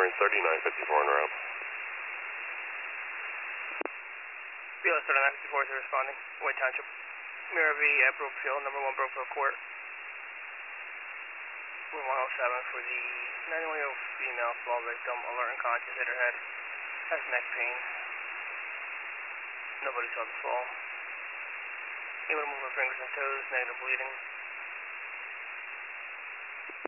Marine 3954 en route. BLS 3954 is responding. White Township. Mirror V at Brookfield, number 1 Brookfield Court. Room 107 for the 91-year-old female fall victim, alert and conscious, hit her head. Has neck pain. Nobody saw the fall. Able to move her fingers and toes, negative bleeding.